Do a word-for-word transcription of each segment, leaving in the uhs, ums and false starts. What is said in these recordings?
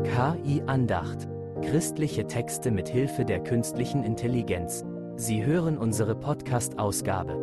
K I-Andacht. Christliche Texte mit Hilfe der künstlichen Intelligenz. Sie hören unsere Podcast-Ausgabe.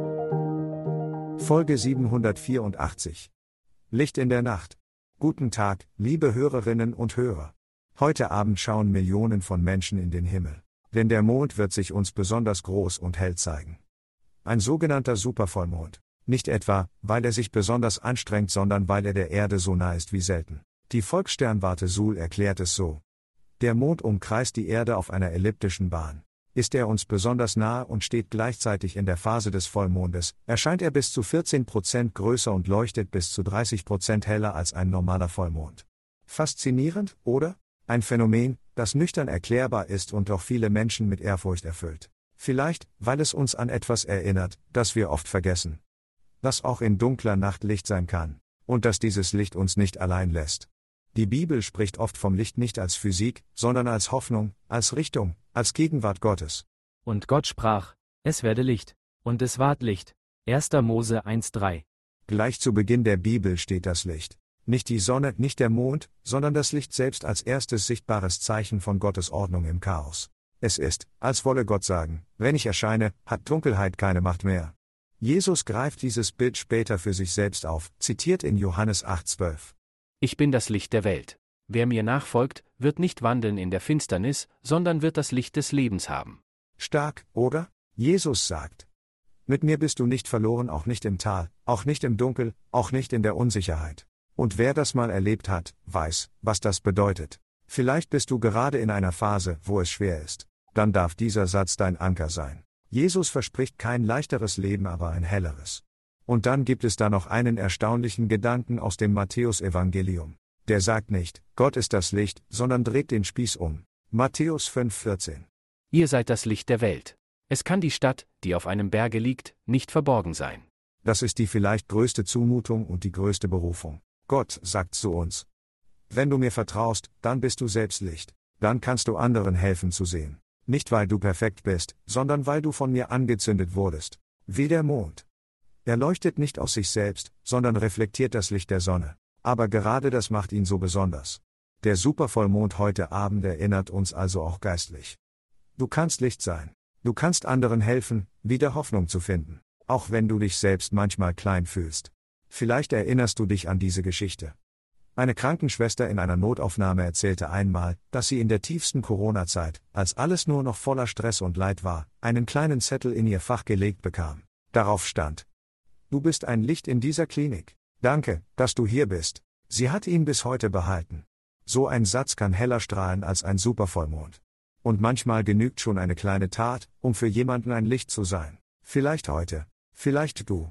Folge siebenhundertvierundachtzig. Licht in der Nacht. Guten Tag, liebe Hörerinnen und Hörer. Heute Abend schauen Millionen von Menschen in den Himmel. Denn der Mond wird sich uns besonders groß und hell zeigen. Ein sogenannter Supervollmond. Nicht etwa, weil er sich besonders anstrengt, sondern weil er der Erde so nah ist wie selten. Die Volkssternwarte Suhl erklärt es so. Der Mond umkreist die Erde auf einer elliptischen Bahn. Ist er uns besonders nahe und steht gleichzeitig in der Phase des Vollmondes, erscheint er bis zu vierzehn Prozent größer und leuchtet bis zu dreißig Prozent heller als ein normaler Vollmond. Faszinierend, oder? Ein Phänomen, das nüchtern erklärbar ist und doch viele Menschen mit Ehrfurcht erfüllt. Vielleicht, weil es uns an etwas erinnert, das wir oft vergessen. Dass auch in dunkler Nacht Licht sein kann. Und dass dieses Licht uns nicht allein lässt. Die Bibel spricht oft vom Licht nicht als Physik, sondern als Hoffnung, als Richtung, als Gegenwart Gottes. Und Gott sprach, es werde Licht, und es ward Licht. erster Mose eins drei. Gleich zu Beginn der Bibel steht das Licht. Nicht die Sonne, nicht der Mond, sondern das Licht selbst als erstes sichtbares Zeichen von Gottes Ordnung im Chaos. Es ist, als wolle Gott sagen, wenn ich erscheine, hat Dunkelheit keine Macht mehr. Jesus greift dieses Bild später für sich selbst auf, zitiert in Johannes acht zwölf. Ich bin das Licht der Welt. Wer mir nachfolgt, wird nicht wandeln in der Finsternis, sondern wird das Licht des Lebens haben. Stark, oder? Jesus sagt. Mit mir bist du nicht verloren, auch nicht im Tal, auch nicht im Dunkel, auch nicht in der Unsicherheit. Und wer das mal erlebt hat, weiß, was das bedeutet. Vielleicht bist du gerade in einer Phase, wo es schwer ist. Dann darf dieser Satz dein Anker sein. Jesus verspricht kein leichteres Leben, aber ein helleres. Und dann gibt es da noch einen erstaunlichen Gedanken aus dem Matthäus-Evangelium. Der sagt nicht, Gott ist das Licht, sondern dreht den Spieß um. Matthäus fünf vierzehn. Ihr seid das Licht der Welt. Es kann die Stadt, die auf einem Berge liegt, nicht verborgen sein. Das ist die vielleicht größte Zumutung und die größte Berufung. Gott sagt zu uns. Wenn du mir vertraust, dann bist du selbst Licht. Dann kannst du anderen helfen zu sehen. Nicht weil du perfekt bist, sondern weil du von mir angezündet wurdest. Wie der Mond. Er leuchtet nicht aus sich selbst, sondern reflektiert das Licht der Sonne. Aber gerade das macht ihn so besonders. Der Supervollmond heute Abend erinnert uns also auch geistlich. Du kannst Licht sein. Du kannst anderen helfen, wieder Hoffnung zu finden. Auch wenn du dich selbst manchmal klein fühlst. Vielleicht erinnerst du dich an diese Geschichte. Eine Krankenschwester in einer Notaufnahme erzählte einmal, dass sie in der tiefsten Corona-Zeit, als alles nur noch voller Stress und Leid war, einen kleinen Zettel in ihr Fach gelegt bekam. Darauf stand: Du bist ein Licht in dieser Klinik. Danke, dass du hier bist. Sie hat ihn bis heute behalten. So ein Satz kann heller strahlen als ein Supervollmond. Und manchmal genügt schon eine kleine Tat, um für jemanden ein Licht zu sein. Vielleicht heute. Vielleicht du.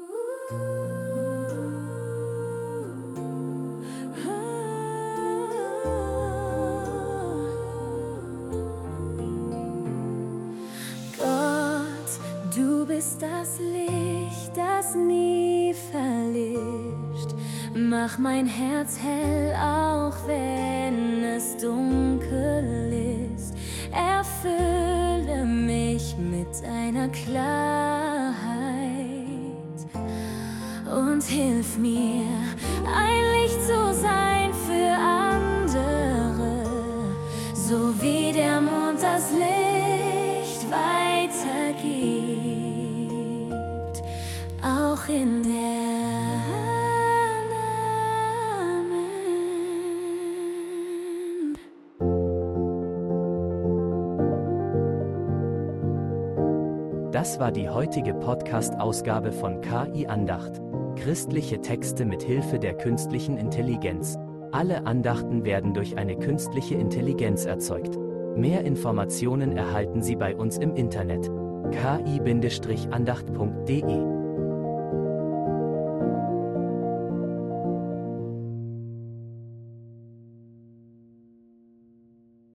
Du bist das Licht, das nie verlischt. Mach mein Herz hell, auch wenn es dunkel ist. Erfülle mich mit deiner Klarheit und hilf mir, ein Licht zu sein für andere, so wie der Mond das Licht weitergibt. Auch in der Namen. Das war die heutige Podcast-Ausgabe von K I-Andacht. Christliche Texte mit Hilfe der künstlichen Intelligenz. Alle Andachten werden durch eine künstliche Intelligenz erzeugt. Mehr Informationen erhalten Sie bei uns im Internet. k i Bindestrich andacht punkt de